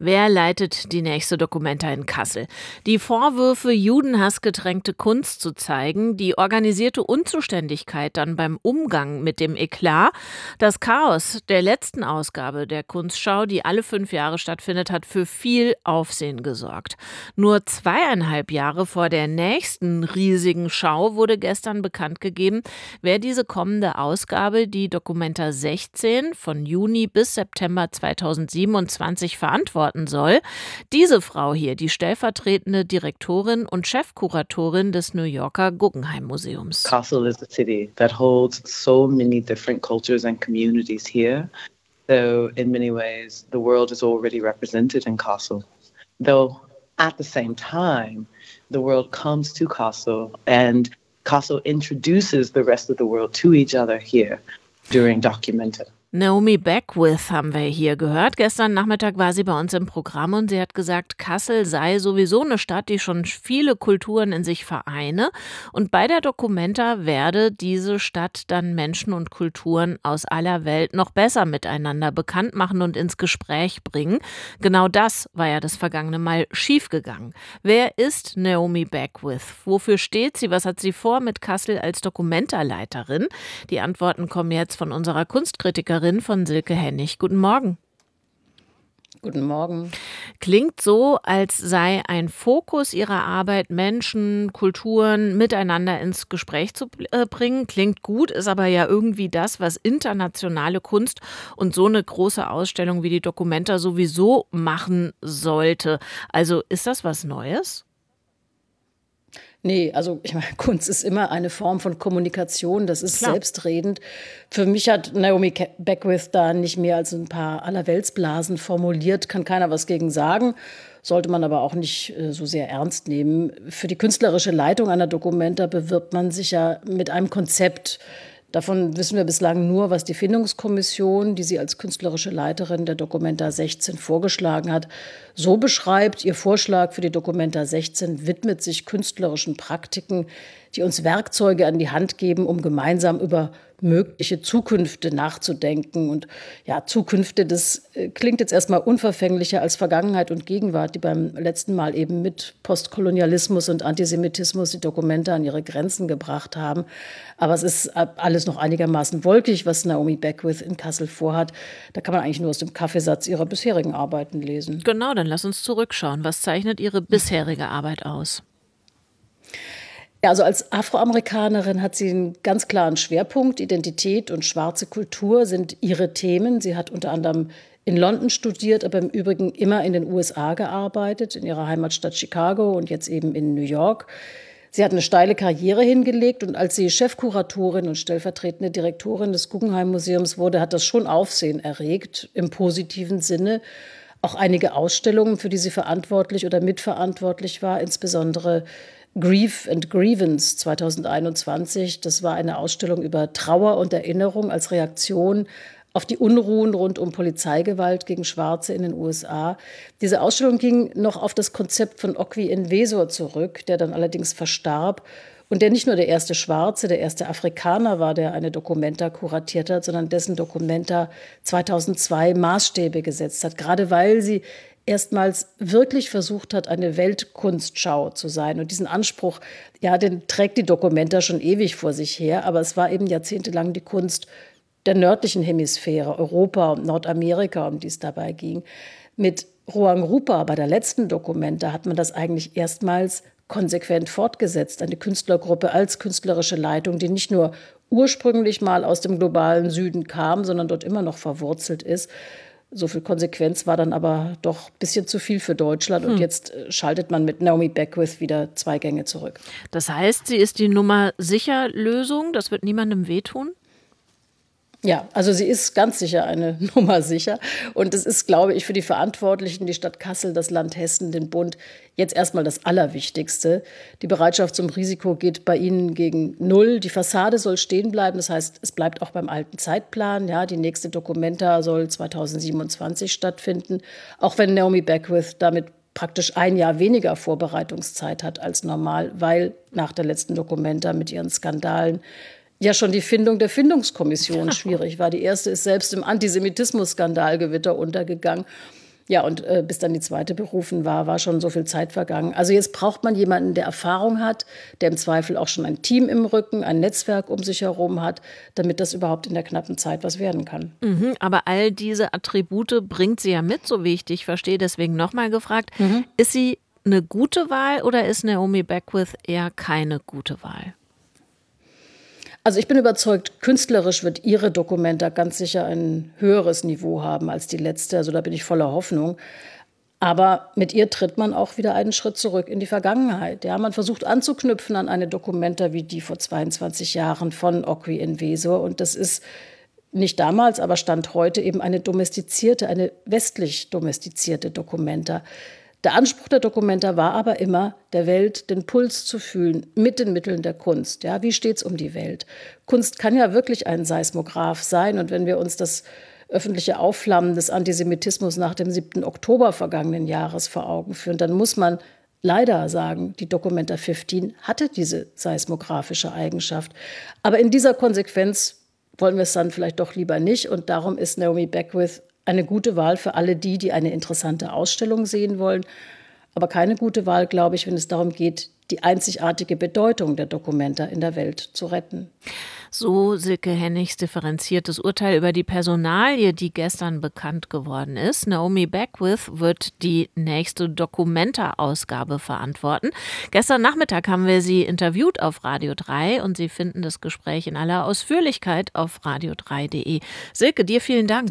Wer leitet die nächste Documenta in Kassel? Die Vorwürfe, judenhassgetränkte Kunst zu zeigen, die organisierte Unzuständigkeit dann beim Umgang mit dem Eklat, das Chaos der letzten Ausgabe der Kunstschau, die alle 5 Jahre stattfindet, hat für viel Aufsehen gesorgt. Nur 2,5 Jahre vor der nächsten riesigen Schau wurde gestern bekannt gegeben, wer diese kommende Ausgabe, die Documenta 16, von Juni bis September 2027 verantworten soll. Diese Frau hier, die stellvertretende Direktorin und Chefkuratorin des New Yorker Guggenheim Museums. Kassel is a city that holds so many different cultures and communities here. So in many ways, the world is already represented in Kassel. Though at the same time, the world comes to Kassel and Kassel introduces the rest of the world to each other here during Documenta. Naomi Beckwith haben wir hier gehört. Gestern Nachmittag war sie bei uns im Programm und sie hat gesagt, Kassel sei sowieso eine Stadt, die schon viele Kulturen in sich vereine. Und bei der Documenta werde diese Stadt dann Menschen und Kulturen aus aller Welt noch besser miteinander bekannt machen und ins Gespräch bringen. Genau das war ja das vergangene Mal schiefgegangen. Wer ist Naomi Beckwith? Wofür steht sie? Was hat sie vor mit Kassel als Documenta-Leiterin? Die Antworten kommen jetzt von unserer Kunstkritikerin von Silke Hennig. Guten Morgen. Guten Morgen. Klingt so, als sei ein Fokus Ihrer Arbeit, Menschen, Kulturen miteinander ins Gespräch zu bringen. Klingt gut, ist aber ja irgendwie das, was internationale Kunst und so eine große Ausstellung wie die Documenta sowieso machen sollte. Also ist das was Neues? Nee, also ich meine, Kunst ist immer eine Form von Kommunikation, das ist selbstredend. Für mich hat Naomi Beckwith da nicht mehr als ein paar Allerweltsblasen formuliert, kann keiner was gegen sagen, sollte man aber auch nicht so sehr ernst nehmen. Für die künstlerische Leitung einer Documenta bewirbt man sich ja mit einem Konzept. Davon wissen wir bislang nur, was die Findungskommission, die sie als künstlerische Leiterin der Documenta 16 vorgeschlagen hat, so beschreibt. Ihr Vorschlag für die Documenta 16 widmet sich künstlerischen Praktiken, die uns Werkzeuge an die Hand geben, um gemeinsam über mögliche Zukünfte nachzudenken. Und ja, Zukünfte, das klingt jetzt erstmal unverfänglicher als Vergangenheit und Gegenwart, die beim letzten Mal eben mit Postkolonialismus und Antisemitismus die Documenta an ihre Grenzen gebracht haben. Aber es ist alles noch einigermaßen wolkig, was Naomi Beckwith in Kassel vorhat. Da kann man eigentlich nur aus dem Kaffeesatz ihrer bisherigen Arbeiten lesen. Genau, dann lass uns zurückschauen. Was zeichnet Ihre bisherige Arbeit aus? Ja, also als Afroamerikanerin hat sie einen ganz klaren Schwerpunkt. Identität und schwarze Kultur sind ihre Themen. Sie hat unter anderem in London studiert, aber im Übrigen immer in den USA gearbeitet, in ihrer Heimatstadt Chicago und jetzt eben in New York. Sie hat eine steile Karriere hingelegt und als sie Chefkuratorin und stellvertretende Direktorin des Guggenheim Museums wurde, hat das schon Aufsehen erregt, im positiven Sinne. Auch einige Ausstellungen, für die sie verantwortlich oder mitverantwortlich war, insbesondere Grief and Grievance 2021. Das war eine Ausstellung über Trauer und Erinnerung als Reaktion auf die Unruhen rund um Polizeigewalt gegen Schwarze in den USA. Diese Ausstellung ging noch auf das Konzept von Okwi Enwezor zurück, der dann allerdings verstarb und der nicht nur der erste Schwarze, der erste Afrikaner war, der eine Documenta kuratiert hat, sondern dessen Documenta 2002 Maßstäbe gesetzt hat, gerade weil sie erstmals wirklich versucht hat, eine Weltkunstschau zu sein. Und diesen Anspruch, ja, den trägt die Documenta schon ewig vor sich her. Aber es war eben jahrzehntelang die Kunst der nördlichen Hemisphäre, Europa und Nordamerika, um die es dabei ging. Mit Ruang Rupa bei der letzten Documenta hat man das eigentlich erstmals konsequent fortgesetzt. Eine Künstlergruppe als künstlerische Leitung, die nicht nur ursprünglich mal aus dem globalen Süden kam, sondern dort immer noch verwurzelt ist. So viel Konsequenz war dann aber doch ein bisschen zu viel für Deutschland. Und jetzt schaltet man mit Naomi Beckwith wieder 2 Gänge zurück. Das heißt, sie ist die Nummer-sicher-Lösung? Das wird niemandem wehtun? Ja, also sie ist ganz sicher eine Nummer sicher. Und es ist, glaube ich, für die Verantwortlichen, die Stadt Kassel, das Land Hessen, den Bund, jetzt erstmal das Allerwichtigste. Die Bereitschaft zum Risiko geht bei ihnen gegen 0. Die Fassade soll stehen bleiben. Das heißt, es bleibt auch beim alten Zeitplan. Ja, die nächste Documenta soll 2027 stattfinden. Auch wenn Naomi Beckwith damit praktisch 1 Jahr weniger Vorbereitungszeit hat als normal, weil nach der letzten Documenta mit ihren Skandalen ja schon die Findung der Findungskommission schwierig war. Die erste ist selbst im Antisemitismus-Skandalgewitter untergegangen. Ja, und bis dann die zweite berufen war schon so viel Zeit vergangen. Also jetzt braucht man jemanden, der Erfahrung hat, der im Zweifel auch schon ein Team im Rücken, ein Netzwerk um sich herum hat, damit das überhaupt in der knappen Zeit was werden kann. Aber all diese Attribute bringt sie ja mit, so wie ich dich verstehe. Deswegen nochmal gefragt, ist sie eine gute Wahl oder ist Naomi Beckwith eher keine gute Wahl? Also ich bin überzeugt, künstlerisch wird ihre Documenta ganz sicher ein höheres Niveau haben als die letzte. Also da bin ich voller Hoffnung. Aber mit ihr tritt man auch wieder einen Schritt zurück in die Vergangenheit. Ja, man versucht anzuknüpfen an eine Documenta wie die vor 22 Jahren von Okwi Enwezor. Und das ist nicht damals, aber Stand heute eben eine domestizierte, eine westlich domestizierte Documenta. Der Anspruch der Documenta war aber immer, der Welt den Puls zu fühlen, mit den Mitteln der Kunst. Ja, wie steht's um die Welt? Kunst kann ja wirklich ein Seismograph sein. Und wenn wir uns das öffentliche Aufflammen des Antisemitismus nach dem 7. Oktober vergangenen Jahres vor Augen führen, dann muss man leider sagen, die Documenta 15 hatte diese seismographische Eigenschaft. Aber in dieser Konsequenz wollen wir es dann vielleicht doch lieber nicht. Und darum ist Naomi Beckwith eine gute Wahl für alle die eine interessante Ausstellung sehen wollen. Aber keine gute Wahl, glaube ich, wenn es darum geht, die einzigartige Bedeutung der Documenta in der Welt zu retten. So Silke Hennigs differenziertes Urteil über die Personalie, die gestern bekannt geworden ist. Naomi Beckwith wird die nächste Documenta-Ausgabe verantworten. Gestern Nachmittag haben wir sie interviewt auf Radio 3 und Sie finden das Gespräch in aller Ausführlichkeit auf radio3.de. Silke, dir vielen Dank.